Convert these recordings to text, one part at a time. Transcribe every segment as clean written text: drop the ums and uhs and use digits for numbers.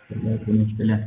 ጤና ይስጥልን።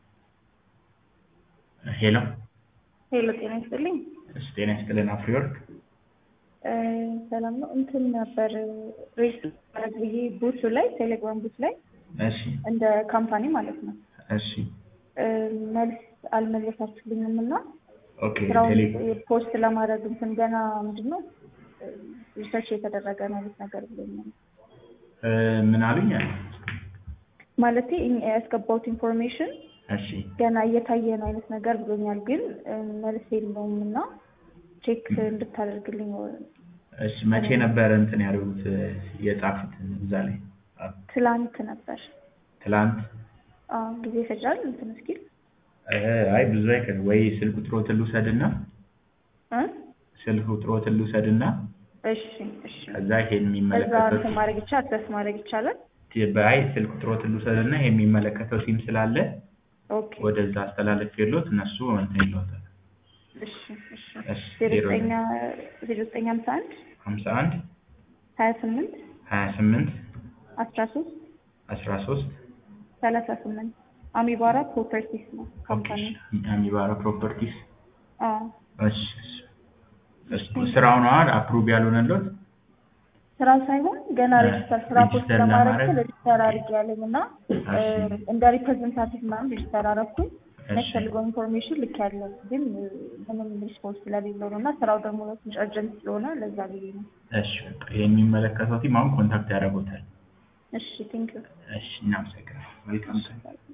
ሄሎ ሄሎ ጤና ይስጥልኝ። እሺ፣ ጤና ይስጥልን። አፍሪወርክ ሰላም ነው። እንትን ነበር ሬጅስተር ማድረግ ብዬ ቡቱ ላይ ቴሌግራም ቡት ላይ እሺ፣ እንደ ካምፓኒ ማለት ነው። እሺ፣ መልስ አልመለሳችሁልኝም እና ኦኬ። ስራውን ፖስት ለማድረግ እንትን ገና ምንድነው ሪሰርች የተደረገ ነው አይነት ነገር ብሎኛል። ምን አሉኝ? ማለቴ ያስገባሁት ኢንፎርሜሽን እሺ፣ ገና እየታየ ነው አይነት ነገር ብሎኛል። ግን መልስ የለውም እና ቼክ እንድታደርግልኝ። እሺ። መቼ ነበር እንትን ያሉት የጻፉት እዛ ላይ? ትላንት ነበር። ትላንት? ጊዜ ይፈጃል እንትን እስኪል። አይ ብዙ አይቀር ወይ ስልክ ቁጥሮትን ልውሰድና ስልክ ቁጥሮትን ልውሰድና እሺ፣ እሺ። ከዛ ይሄን እዛ የሚመለከተው እንትን ማድረግ ይቻላል፣ አክሰስ ማድረግ ይቻላል። በአይ ስልክ ቁጥሮትን ልውሰድና ይሄ የሚመለከተው ቲም ስላለ ኦኬ፣ ወደዛ አስተላለፍ የሎት እነሱ እንትን ይሏታል። እሺ፣ እሺ። እሺ። 0951 51 28 28 13 13 38 አሚባራ ፕሮፐርቲስ ነው ካምፓኒ። አሚባራ ፕሮፐርቲስ። እሺ፣ እሺ። እሺ። ስራው ነው አፕሩቭ ያልሆነለት? ስራው ሳይሆን ገና ሬጅስተር ስራ ፖስት ለማድረግ ሬጅስተር አድርጌያለሁ እና እንደ ሪፕሬዘንታቲቭ ምናምን ሬጅስተር አደረኩኝ። የሚያስፈልገው ኢንፎርሜሽን ልክ ያለው ግን ምንም ሪስፖንስ ስለሌለው ነው እና ስራው ደግሞ ትንሽ አርጀንት ስለሆነ ለዛ ብዬ ነው። እሺ፣ የሚመለከተው ቲም አሁን ኮንታክት ያደርጉታል። እሺ፣ ቴንክ ዩ። እሺ፣ እናመሰግናለን። መልካም ቀን።